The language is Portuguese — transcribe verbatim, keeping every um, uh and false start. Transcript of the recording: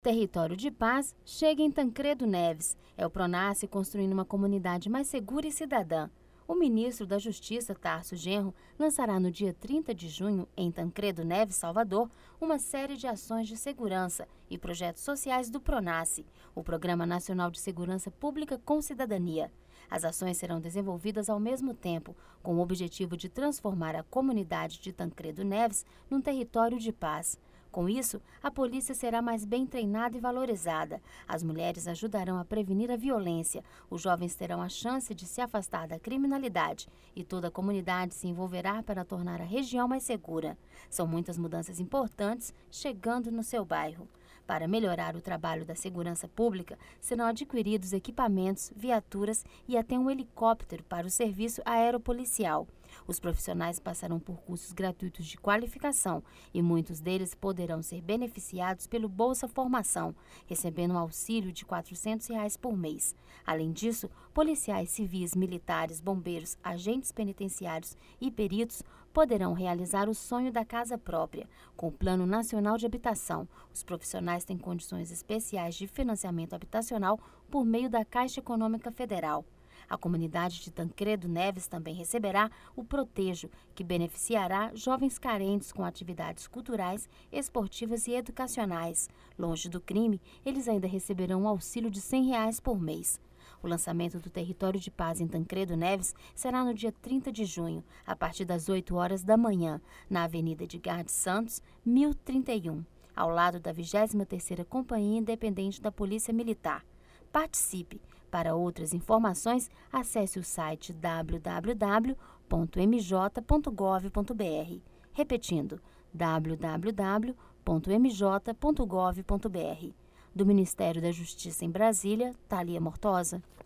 Território de Paz chega em Tancredo Neves. É o Pronace construindo uma comunidade mais segura e cidadã. O ministro da Justiça, Tarso Genro, lançará no dia trinta de junho, em Tancredo Neves, Salvador, uma série de ações de segurança e projetos sociais do Pronace, o Programa Nacional de Segurança Pública com Cidadania. As ações serão desenvolvidas ao mesmo tempo, com o objetivo de transformar a comunidade de Tancredo Neves num território de paz. Com isso, a polícia será mais bem treinada e valorizada. As mulheres ajudarão a prevenir a violência, os jovens terão a chance de se afastar da criminalidade e toda a comunidade se envolverá para tornar a região mais segura. São muitas mudanças importantes chegando no seu bairro. Para melhorar o trabalho da segurança pública, serão adquiridos equipamentos, viaturas e até um helicóptero para o serviço aeropolicial. Os profissionais passarão por cursos gratuitos de qualificação e muitos deles poderão ser beneficiados pelo Bolsa Formação, recebendo um auxílio de quatrocentos reais por mês. Além disso, policiais civis, militares, bombeiros, agentes penitenciários e peritos poderão realizar o sonho da casa própria. Com o Plano Nacional de Habitação, os profissionais têm condições especiais de financiamento habitacional por meio da Caixa Econômica Federal. A comunidade de Tancredo Neves também receberá o Protejo, que beneficiará jovens carentes com atividades culturais, esportivas e educacionais. Longe do crime, eles ainda receberão um auxílio de cem reais por mês. O lançamento do Território de Paz em Tancredo Neves será no dia trinta de junho, a partir das oito horas da manhã, na Avenida Edgar de Santos, mil e trinta e um, ao lado da vigésima terceira Companhia Independente da Polícia Militar. Participe! Para outras informações, acesse o site w w w ponto m j ponto gov ponto b r. Repetindo, w w w ponto m j ponto gov ponto b r. Do Ministério da Justiça em Brasília, Thalia Mortosa.